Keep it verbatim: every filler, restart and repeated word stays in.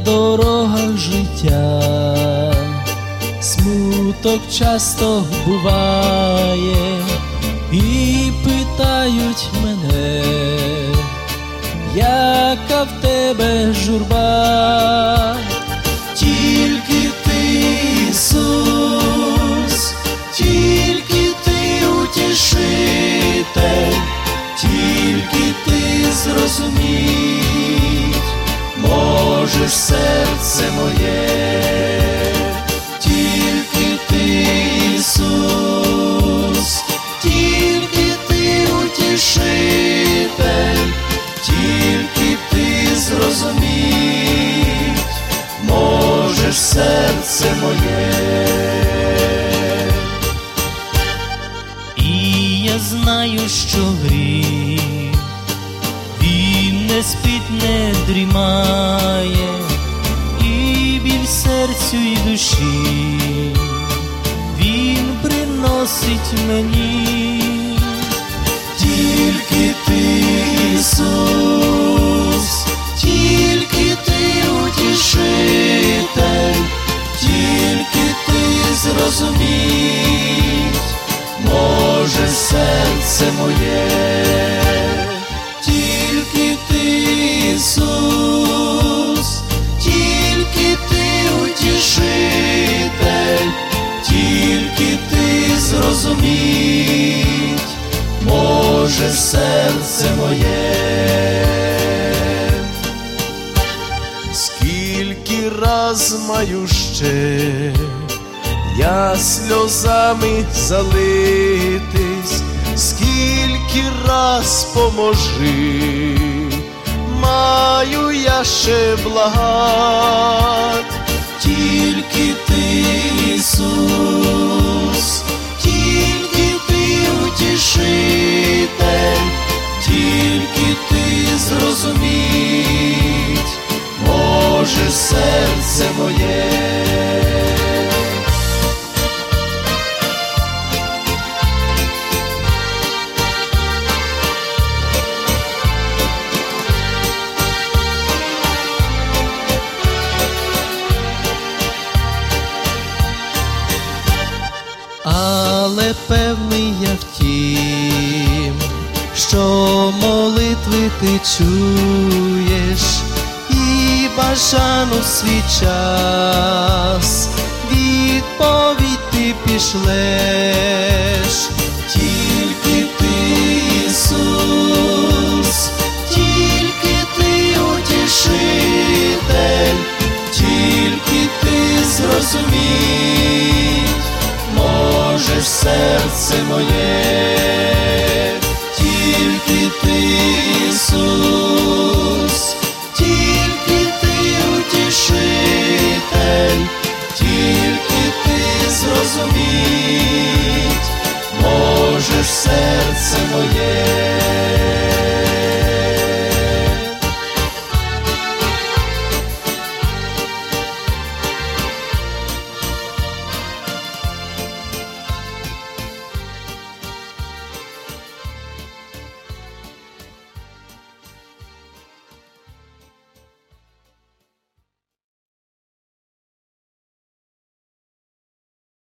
дорогах життя смуток часто буває, і питають мене, яка в тебе журба. Тільки ти, Ісус, тільки ти утішитель, тільки ти зрозуміть можеш серце моє. Тільки ти, Ісус, тільки ти утішитель, тільки ти зрозуміть можеш серце моє. І я знаю, що гріх він не спить, не дрімає, і біль серцю і душі він приносить мені. Тільки ти, Ісус, тільки ти утішитель, тільки ти зрозуміть може серце моє. Тільки ти, Ісус, тільки ти утішитель, тільки ти зрозуміть може серце моє. Скільки раз маю ще я сльозами залитись, скільки раз поможи, маю я ще благать. Тільки ти, Ісус, тільки ти утішитель, тільки ти зрозуміть може серце моє. Але певний я в тім, що молитви ти чуєш, і бажану свій час відповідь ти пішлеш. Тільки ти, Ісус, тільки ти утішитель, тільки ти зрозуміть можеш серце моє. Тільки ти, Ісус, тільки ти утішитель, тільки ти зрозуміть можеш серце моє.